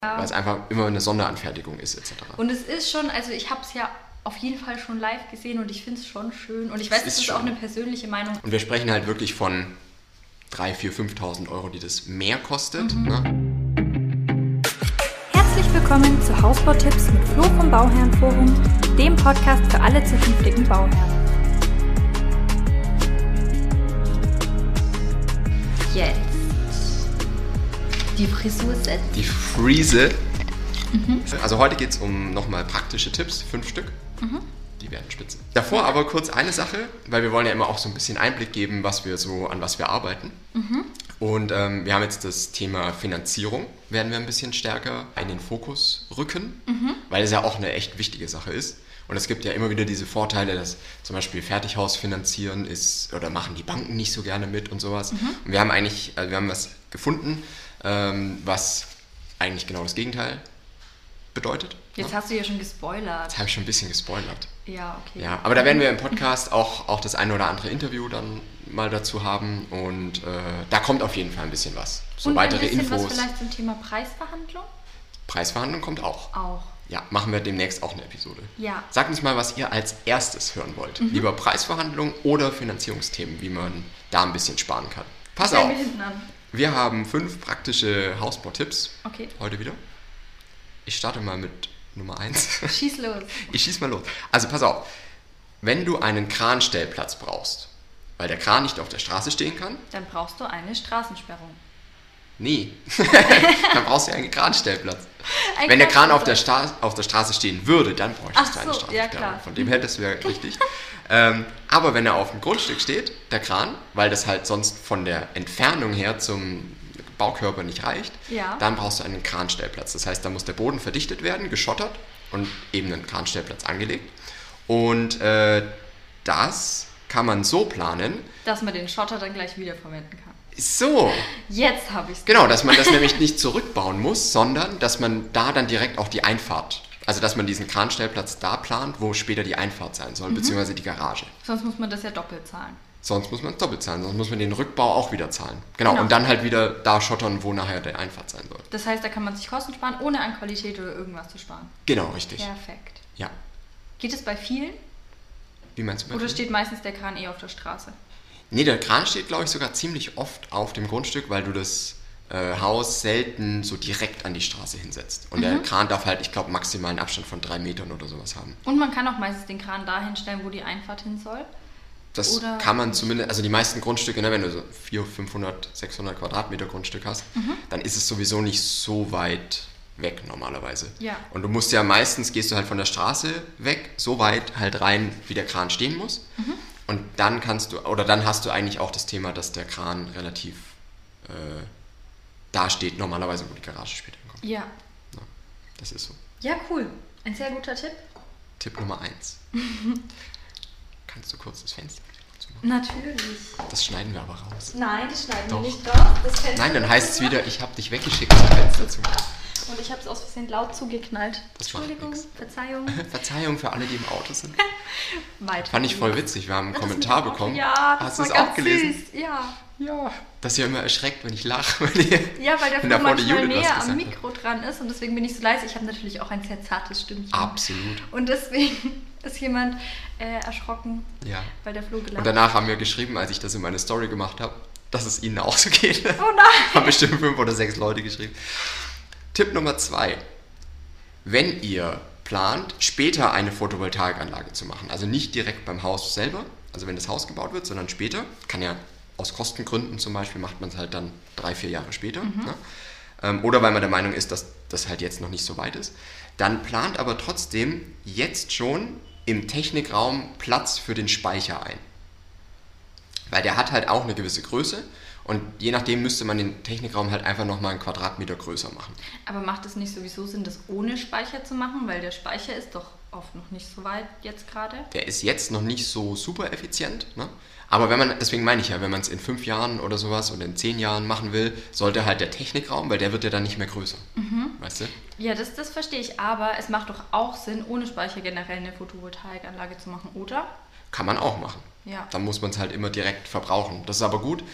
weil es einfach immer eine Sonderanfertigung ist etc. Und es ist schon, also ich habe es ja auf jeden Fall schon live gesehen und ich finde es schon schön. Und ich weiß, das ist auch eine persönliche Meinung. Und wir sprechen halt wirklich von 3.000, 4.000, 5.000 Euro, die das mehr kostet. Ne? Herzlich willkommen zu Hausbautipps mit Flo vom Bauherrenforum, dem Podcast für alle zukünftigen Bauherren. Jetzt die Frisur-Set. Die Frise. Also heute geht es um nochmal praktische Tipps, 5 Stück. Die werden spitze. Davor aber kurz eine Sache, weil wir wollen ja immer auch so ein bisschen Einblick geben, an was wir arbeiten. Und wir haben jetzt das Thema Finanzierung, werden wir ein bisschen stärker in den Fokus rücken, weil es ja auch eine echt wichtige Sache ist. Und es gibt ja immer wieder diese Vorteile, dass zum Beispiel Fertighaus finanzieren ist, oder machen die Banken nicht so gerne mit und sowas. Und wir haben was gefunden, was eigentlich genau das Gegenteil bedeutet. Jetzt hast du ja schon gespoilert. Jetzt habe ich schon ein bisschen gespoilert. Ja, okay. Ja, aber da werden wir im Podcast auch das eine oder andere Interview dann mal dazu haben und da kommt auf jeden Fall ein bisschen was. So und weitere ein bisschen Infos. Was vielleicht zum Thema Preisverhandlung? Preisverhandlung kommt auch. Auch. Ja, machen wir demnächst auch eine Episode. Ja. Sagt uns mal, was ihr als erstes hören wollt. Lieber Preisverhandlung oder Finanzierungsthemen, wie man da ein bisschen sparen kann. Pass auf. Wir haben 5 praktische Hausbautipps heute wieder. Ich starte mal mit Nummer 1. Schieß los. Ich schieß mal los. Also pass auf, wenn du einen Kranstellplatz brauchst, weil der Kran nicht auf der Straße stehen kann. Dann brauchst du eine Straßensperrung. Nee, dann brauchst du einen Kranstellplatz. Wenn der Kran auf der Straße stehen würde, dann bräuchtest du eine Straßensperrung. Ja, klar. Von dem her, das wäre richtig. Aber wenn er auf dem Grundstück steht, der Kran, weil das halt sonst von der Entfernung her zum Baukörper nicht reicht, dann brauchst du einen Kranstellplatz. Das heißt, da muss der Boden verdichtet werden, geschottert und eben einen Kranstellplatz angelegt. Und das kann man so planen, dass man den Schotter dann gleich wiederverwenden kann. So. Jetzt habe ich es. Genau, dass man das nämlich nicht zurückbauen muss, sondern dass man da dann direkt auch die Einfahrt, also dass man diesen Kranstellplatz da plant, wo später die Einfahrt sein soll, beziehungsweise die Garage. Sonst muss man das ja doppelt zahlen. Sonst muss man es doppelt zahlen, sonst muss man den Rückbau auch wieder zahlen. Genau, und dann halt wieder da schottern, wo nachher der Einfahrt sein soll. Das heißt, da kann man sich Kosten sparen, ohne an Qualität oder irgendwas zu sparen. Genau, richtig. Perfekt. Ja. Geht es bei vielen? Wie meinst du bei Oder vielen? steht meistens der Kran auf der Straße? Nee, der Kran steht, glaube ich, sogar ziemlich oft auf dem Grundstück, weil du das Haus selten so direkt an die Straße hinsetzt. Und der Kran darf halt, ich glaube, maximal einen Abstand von 3 Metern oder sowas haben. Und man kann auch meistens den Kran da hinstellen, wo die Einfahrt hin soll? Das oder kann man zumindest, also die meisten Grundstücke, ne, wenn du so 400, 500, 600 Quadratmeter Grundstück hast, dann ist es sowieso nicht so weit weg normalerweise. Ja. Und du musst ja meistens, gehst du halt von der Straße weg, so weit halt rein, wie der Kran stehen muss. Und dann dann hast du eigentlich auch das Thema, dass der Kran relativ da steht, normalerweise, wo die Garage später hinkommt. Ja. Ja, das ist so. Ja, cool. Ein sehr guter Tipp. Tipp Nummer 1. Kannst du kurz das Fenster zumachen? Natürlich. Das schneiden wir aber raus. Nein, das schneiden wir nicht raus. Nein, dann heißt es wieder, ich habe dich weggeschickt zum Fenster zu machen. Und ich habe es aus Versehen laut zugeknallt. Entschuldigung, Verzeihung. Verzeihung für alle, die im Auto sind. Weiter. Fand ich voll witzig. Wir haben einen Kommentar bekommen. Ja, hast du es auch gelesen? Süß. Ja. Dass ihr immer erschreckt, wenn ich lache. Ja, weil der Flo manchmal näher am Mikro dran ist und deswegen bin ich so leise. Ich habe natürlich auch ein sehr zartes Stimmchen. Absolut. Und deswegen ist jemand erschrocken, weil der Flo gelacht hat. Und danach haben wir geschrieben, als ich das in meine Story gemacht habe, dass es ihnen auch so geht. Oh nein! Haben bestimmt 5 oder 6 Leute geschrieben. Tipp Nummer 2. Wenn ihr plant, später eine Photovoltaikanlage zu machen, also nicht direkt beim Haus selber, also wenn das Haus gebaut wird, sondern später, kann ja aus Kostengründen zum Beispiel, macht man es halt dann 3-4 Jahre später, ne? Oder weil man der Meinung ist, dass das halt jetzt noch nicht so weit ist, dann plant aber trotzdem jetzt schon im Technikraum Platz für den Speicher ein. Weil der hat halt auch eine gewisse Größe und je nachdem müsste man den Technikraum halt einfach nochmal einen Quadratmeter größer machen. Aber macht es nicht sowieso Sinn, das ohne Speicher zu machen? Weil der Speicher ist doch oft noch nicht so weit jetzt gerade. Der ist jetzt noch nicht so super effizient, ne? Aber deswegen meine ich ja, wenn man es in 5 Jahren oder sowas oder in 10 Jahren machen will, sollte halt der Technikraum, weil der wird ja dann nicht mehr größer. Weißt du? Ja, das verstehe ich, aber es macht doch auch Sinn, ohne Speicher generell eine Photovoltaikanlage zu machen, oder? Kann man auch machen. Ja. Dann muss man es halt immer direkt verbrauchen. Das ist aber gut,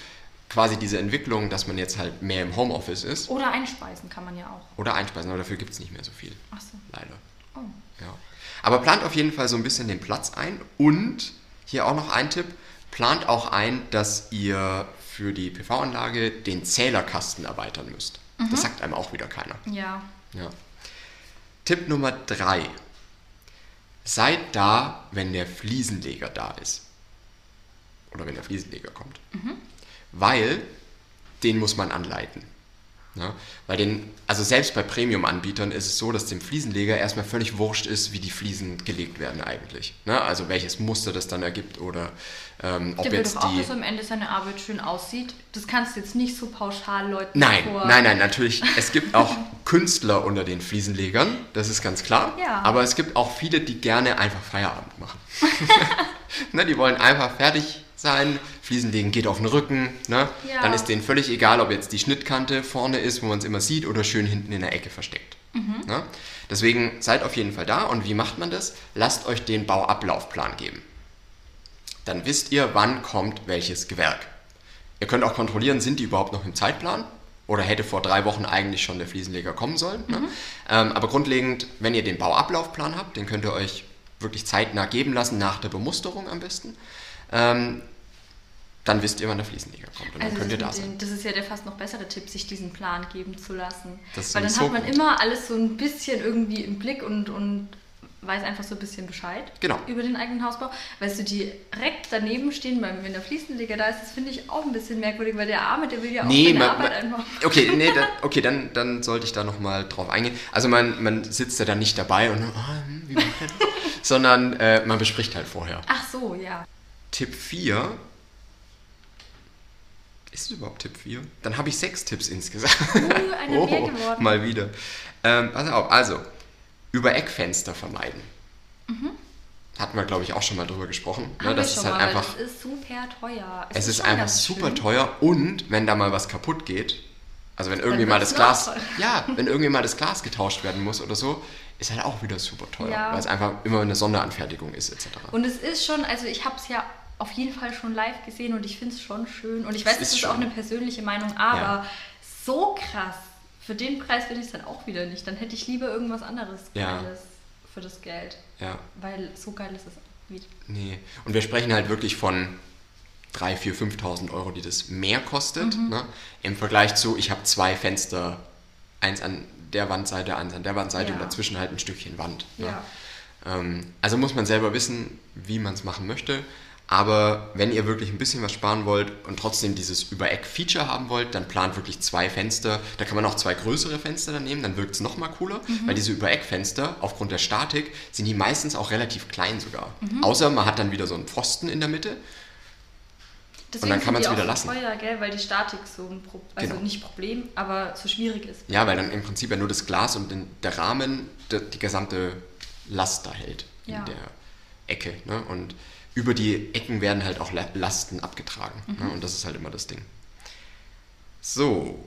quasi diese Entwicklung, dass man jetzt halt mehr im Homeoffice ist. Oder einspeisen kann man ja auch. Oder einspeisen, aber dafür gibt es nicht mehr so viel. Ach so. Leider. Oh. Ja. Aber plant auf jeden Fall so ein bisschen den Platz ein. Und hier auch noch ein Tipp, plant auch ein, dass ihr für die PV-Anlage den Zählerkasten erweitern müsst. Das sagt einem auch wieder keiner. Ja. Tipp Nummer 3. Seid da, wenn der Fliesenleger da ist. Oder wenn der Fliesenleger kommt. Weil den muss man anleiten. Ja? Weil also selbst bei Premium-Anbietern ist es so, dass dem Fliesenleger erstmal völlig wurscht ist, wie die Fliesen gelegt werden eigentlich. Ne? Also welches Muster das dann ergibt oder ob der jetzt will doch auch, dass am Ende seine Arbeit schön aussieht. Das kannst du jetzt nicht so pauschal Leuten Nein, natürlich. Es gibt auch Künstler unter den Fliesenlegern, das ist ganz klar. Ja. Aber es gibt auch viele, die gerne einfach Feierabend machen. Ne, die wollen einfach fertig sein, Fliesen legen geht auf den Rücken, ne? Ja. Dann ist denen völlig egal, ob jetzt die Schnittkante vorne ist, wo man es immer sieht, oder schön hinten in der Ecke versteckt. Ne? Deswegen seid auf jeden Fall da. Und wie macht man das? Lasst euch den Bauablaufplan geben. Dann wisst ihr, wann kommt welches Gewerk. Ihr könnt auch kontrollieren, sind die überhaupt noch im Zeitplan? Oder hätte vor 3 Wochen eigentlich schon der Fliesenleger kommen sollen? Ne? Aber grundlegend, wenn ihr den Bauablaufplan habt, den könnt ihr euch wirklich zeitnah geben lassen, nach der Bemusterung am besten. Dann wisst ihr, wann der Fliesenleger kommt und also dann könnt ihr da sein. Das ist ja der fast noch bessere Tipp, sich diesen Plan geben zu lassen. Weil dann hat man immer alles so ein bisschen irgendwie im Blick und weiß einfach so ein bisschen Bescheid über den eigenen Hausbau. Weißt du, direkt daneben stehen, wenn der Fliesenleger da ist, das finde ich auch ein bisschen merkwürdig, weil der Arme, der will ja auch seine Arbeit einfach... Okay, dann sollte ich da nochmal drauf eingehen. Also man sitzt ja dann nicht dabei und wie macht er das? Sondern man bespricht halt vorher. Ach so, ja. Tipp 4. Ist es überhaupt Tipp 4? Dann habe ich 6 Tipps insgesamt. Einer mehr geworden. Mal wieder. Pass auf, also, über Eckfenster vermeiden. Hatten wir, glaube ich, auch schon mal drüber gesprochen. Ne? Das ist halt einfach. Das ist super teuer. Es ist einfach super teuer und wenn da mal was kaputt geht, also wenn irgendwie mal das Glas, wenn irgendwie mal das Glas getauscht werden muss oder so, ist halt auch wieder super teuer, weil es einfach immer eine Sonderanfertigung ist etc. Und es ist schon, also ich habe es ja auf jeden Fall schon live gesehen und ich finde es schon schön und ich weiß, das ist auch eine persönliche Meinung, aber so krass, für den Preis finde ich es dann auch wieder nicht. Dann hätte ich lieber irgendwas anderes Geiles für das Geld, weil so geil ist es wieder. Nee, und wir sprechen halt wirklich von 3.000, 4.000, 5.000 Euro, die das mehr kostet, ne? Im Vergleich zu, ich habe 2 Fenster, eins an der Wandseite, eins an der Wandseite und dazwischen halt ein Stückchen Wand. Ne? Also muss man selber wissen, wie man es machen möchte. Aber wenn ihr wirklich ein bisschen was sparen wollt und trotzdem dieses Über-Eck-Feature haben wollt, dann plant wirklich 2 Fenster. Da kann man auch 2 größere Fenster dann nehmen, dann wirkt es nochmal cooler. Weil diese Über-Eck-Fenster, aufgrund der Statik, sind die meistens auch relativ klein sogar. Außer man hat dann wieder so einen Pfosten in der Mitte. Deswegen und dann kann man es wieder lassen. Teuer, gell? Weil die Statik so ein nicht Problem, aber so schwierig ist. Ja, weil dann im Prinzip ja nur das Glas und der Rahmen die gesamte Last da hält in der Ecke. Ne? Und über die Ecken werden halt auch Lasten abgetragen. Ne? Und das ist halt immer das Ding. So.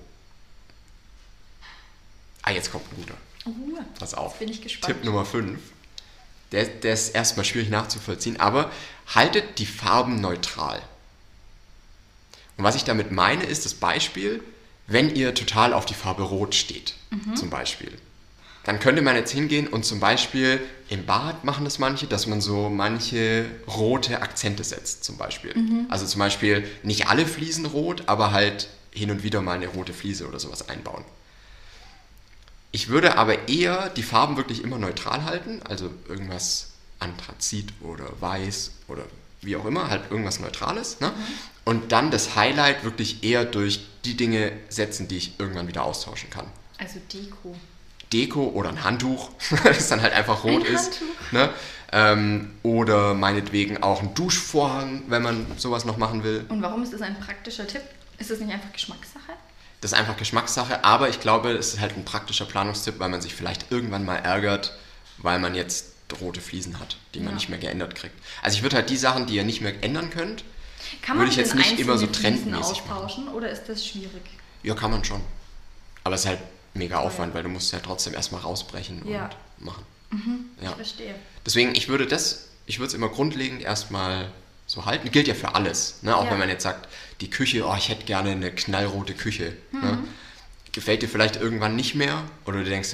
Jetzt kommt ein guter. Pass auf. Jetzt bin ich gespannt. Tipp Nummer 5. Der ist erstmal schwierig nachzuvollziehen, aber haltet die Farben neutral. Und was ich damit meine, ist das Beispiel, wenn ihr total auf die Farbe Rot steht, zum Beispiel. Dann könnte man jetzt hingehen und zum Beispiel im Bad machen das manche, dass man so manche rote Akzente setzt, zum Beispiel. Also zum Beispiel nicht alle Fliesen rot, aber halt hin und wieder mal eine rote Fliese oder sowas einbauen. Ich würde aber eher die Farben wirklich immer neutral halten, also irgendwas Anthrazit oder Weiß oder wie auch immer, halt irgendwas Neutrales. Ne? Und dann das Highlight wirklich eher durch die Dinge setzen, die ich irgendwann wieder austauschen kann. Also Deko oder ein Handtuch, das dann halt einfach rot ist. Ne? Oder meinetwegen auch ein Duschvorhang, wenn man sowas noch machen will. Und warum ist das ein praktischer Tipp? Ist das nicht einfach Geschmackssache? Das ist einfach Geschmackssache, aber ich glaube, es ist halt ein praktischer Planungstipp, weil man sich vielleicht irgendwann mal ärgert, weil man jetzt rote Fliesen hat, die man nicht mehr geändert kriegt. Also ich würde halt die Sachen, die ihr nicht mehr ändern könnt, würde ich jetzt nicht immer so trendmäßig austauschen machen. Oder ist das schwierig? Ja, kann man schon. Aber es ist halt mega Aufwand, weil du musst ja trotzdem erstmal rausbrechen und machen. Ich verstehe. Deswegen, ich würde es immer grundlegend erstmal so halten. Gilt ja für alles. Ne? Auch wenn man jetzt sagt, die Küche, ich hätte gerne eine knallrote Küche. Ne? Gefällt dir vielleicht irgendwann nicht mehr? Oder du denkst,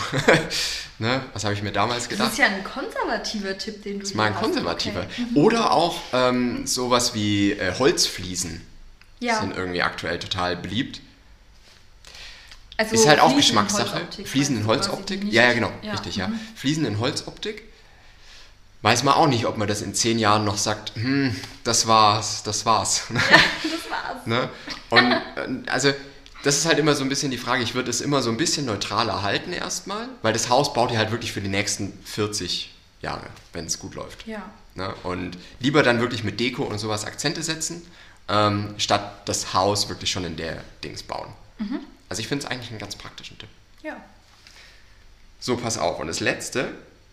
ne? Was habe ich mir damals gedacht? Das ist ja ein konservativer Tipp, den du Das ist mal ein konservativer. Okay. Oder auch sowas wie Holzfliesen sind irgendwie aktuell total beliebt. Also ist halt auch Geschmackssache. Fliesen in Holzoptik. Ja, genau, richtig, ja. Fliesen in Holzoptik. Weiß man auch nicht, ob man das in 10 Jahren noch sagt, das war's. Ja, das war's. Ne? Und also das ist halt immer so ein bisschen die Frage, ich würde es immer so ein bisschen neutraler halten erstmal, weil das Haus baut ihr halt wirklich für die nächsten 40 Jahre, wenn es gut läuft. Ja. Ne? Und lieber dann wirklich mit Deko und sowas Akzente setzen, statt das Haus wirklich schon in der Dings bauen. Also ich finde es eigentlich einen ganz praktischen Tipp. Ja. So, pass auf. Und das Letzte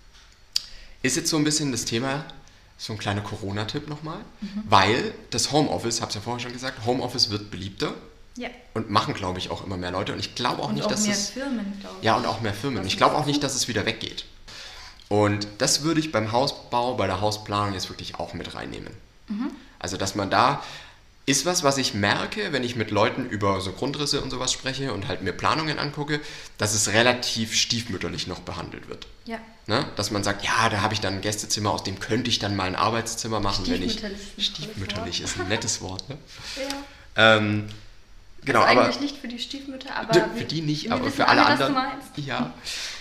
ist jetzt so ein bisschen das Thema, so ein kleiner Corona-Tipp nochmal, weil das Homeoffice, habe ich ja vorher schon gesagt, Homeoffice wird beliebter. Ja. Und machen, glaube ich, auch immer mehr Leute. Und ich glaube auch nicht, dass es... Und auch mehr Firmen, glaube ich. Ja, und auch mehr Firmen. Und ich glaube auch nicht, dass es wieder weggeht. Und das würde ich beim Hausbau, bei der Hausplanung jetzt wirklich auch mit reinnehmen. Also, dass man da... Ist was ich merke, wenn ich mit Leuten über so Grundrisse und sowas spreche und halt mir Planungen angucke, dass es relativ stiefmütterlich noch behandelt wird. Ja. Ne? Dass man sagt, ja, da habe ich dann ein Gästezimmer, aus dem könnte ich dann mal ein Arbeitszimmer machen, wenn ich... Stiefmütterlich ist ein nettes Wort, ne? Ja. Genau, also aber eigentlich nicht für die Stiefmütter, aber... Für die nicht, aber für alle anderen. Was du meinst. Ja.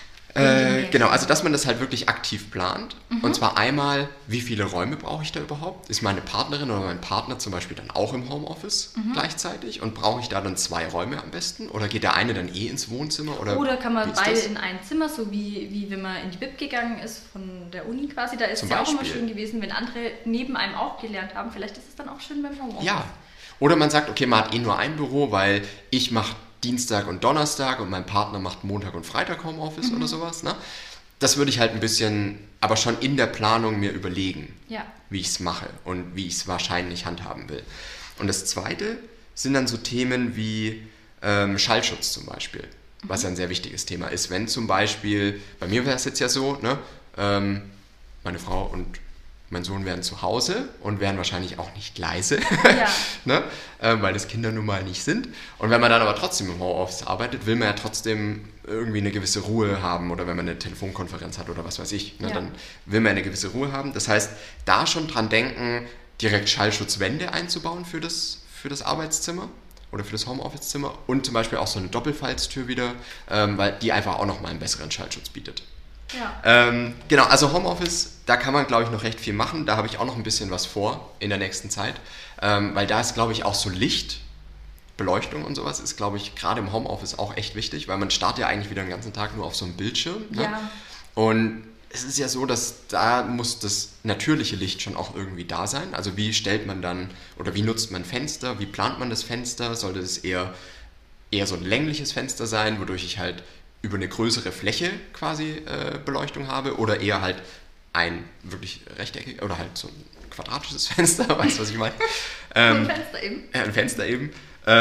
Genau, also dass man das halt wirklich aktiv plant. Und zwar einmal, wie viele Räume brauche ich da überhaupt? Ist meine Partnerin oder mein Partner zum Beispiel dann auch im Homeoffice gleichzeitig? Und brauche ich da dann 2 Räume am besten? Oder geht der eine dann ins Wohnzimmer? Oder kann man beide in ein Zimmer, so wie wenn man in die Bib gegangen ist von der Uni quasi. Da ist es ja auch immer schön gewesen, wenn andere neben einem auch gelernt haben. Vielleicht ist es dann auch schön beim Homeoffice. Ja. Oder man sagt, okay, man hat nur ein Büro, weil ich mache Dienstag und Donnerstag und mein Partner macht Montag und Freitag Homeoffice oder sowas. Ne? Das würde ich halt ein bisschen, aber schon in der Planung mir überlegen, wie ich es mache und wie ich es wahrscheinlich handhaben will. Und das Zweite sind dann so Themen wie Schallschutz zum Beispiel, was ja ein sehr wichtiges Thema ist. Wenn zum Beispiel, bei mir wäre es jetzt ja so, ne, meine Frau und mein Sohn wären zu Hause und wären wahrscheinlich auch nicht leise, ne? Weil das Kinder nun mal nicht sind. Und wenn man dann aber trotzdem im Homeoffice arbeitet, will man ja trotzdem irgendwie eine gewisse Ruhe haben oder wenn man eine Telefonkonferenz hat oder was weiß ich, ne? Dann will man eine gewisse Ruhe haben. Das heißt, da schon dran denken, direkt Schallschutzwände einzubauen für das Arbeitszimmer oder für das Homeoffice-Zimmer und zum Beispiel auch so eine Doppelfalztür wieder, weil die einfach auch nochmal einen besseren Schallschutz bietet. Ja. Genau, also Homeoffice, da kann man, glaube ich, noch recht viel machen. Da habe ich auch noch ein bisschen was vor in der nächsten Zeit. Weil da ist, glaube ich, auch so Licht, Beleuchtung und sowas ist, glaube ich, gerade im Homeoffice auch echt wichtig, weil man startet ja eigentlich wieder den ganzen Tag nur auf so einem Bildschirm. Ne? Ja. Und es ist ja so, dass da muss das natürliche Licht schon auch irgendwie da sein. Also wie stellt man dann, oder wie nutzt man Fenster, wie plant man das Fenster? Sollte es eher so ein längliches Fenster sein, wodurch ich halt über eine größere Fläche quasi Beleuchtung habe oder eher halt ein wirklich rechteckig oder halt so ein quadratisches Fenster, weißt du, was ich meine? Ein Fenster eben. Ein Fenster eben.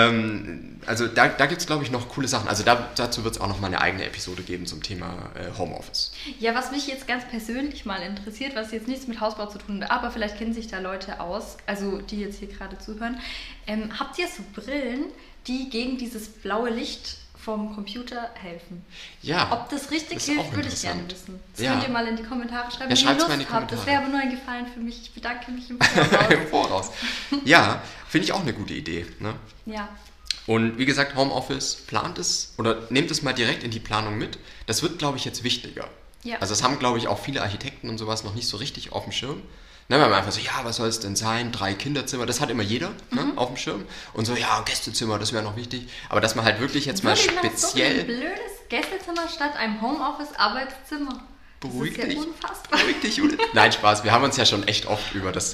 Also da gibt es, glaube ich, noch coole Sachen. Also dazu wird es auch noch mal eine eigene Episode geben zum Thema Homeoffice. Ja, was mich jetzt ganz persönlich mal interessiert, was jetzt nichts mit Hausbau zu tun hat, aber vielleicht kennen sich da Leute aus, also die jetzt hier gerade zuhören. Habt ihr so Brillen, die gegen dieses blaue Licht vom Computer helfen? Ja. Ob das richtig hilft, würde ich gerne wissen. Das könnt ihr mal in die Kommentare schreiben, wenn ihr Lust habt. Das wäre aber nur ein Gefallen für mich. Ich bedanke mich im Voraus. Im Voraus. Ja, finde ich auch eine gute Idee. Ne? Ja. Und wie gesagt, Homeoffice, plant es oder nehmt es mal direkt in die Planung mit. Das wird, glaube ich, jetzt wichtiger. Ja. Also das haben, glaube ich, auch viele Architekten und sowas noch nicht so richtig auf dem Schirm. Ne, weil man einfach so, ja, was soll es denn sein? 3 Kinderzimmer, das hat immer jeder auf dem Schirm. Und so, ja, Gästezimmer, das wäre noch wichtig. Aber dass man halt wirklich jetzt mal speziell... So ein blödes Gästezimmer statt einem Homeoffice-Arbeitszimmer. Beruhig das ist dich. Ja unfassbar. Beruhig dich, Judith. Nein, Spaß. Wir haben uns ja schon echt oft über das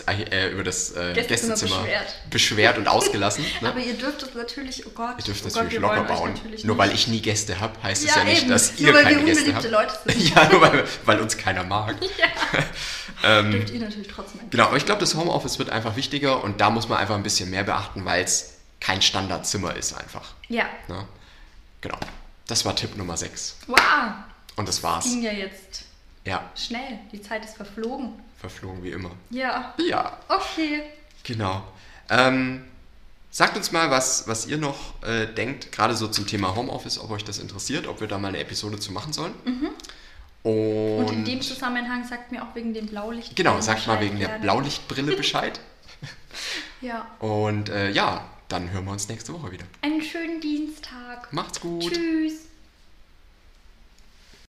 Gästezimmer beschwert und ausgelassen. Ne? Aber ihr dürft es natürlich, oh Gott. Ihr dürft natürlich locker bauen. Nur weil ich nie Gäste habe, heißt es ja ja nicht, eben. dass nur ihr keine Gäste habt. Leute sind. Ja, nur weil uns keiner mag. Ja. Dürft ihr natürlich trotzdem. Genau, aber ich glaube, das Homeoffice wird einfach wichtiger und da muss man einfach ein bisschen mehr beachten, weil es kein Standardzimmer ist einfach. Ja. Ne? Genau. Das war Tipp Nummer 6. Wow. Und das war's. Das ging ja jetzt Ja. Schnell, die Zeit ist verflogen. Verflogen wie immer. Ja. Ja. Okay. Genau. Sagt uns mal, was ihr noch denkt, gerade so zum Thema Homeoffice, ob euch das interessiert, ob wir da mal eine Episode zu machen sollen. Und in dem Zusammenhang sagt mir auch wegen dem Blaulicht. Genau, sagt mal wegen der Blaulichtbrille Bescheid. Ja. Und dann hören wir uns nächste Woche wieder. Einen schönen Dienstag. Macht's gut. Tschüss.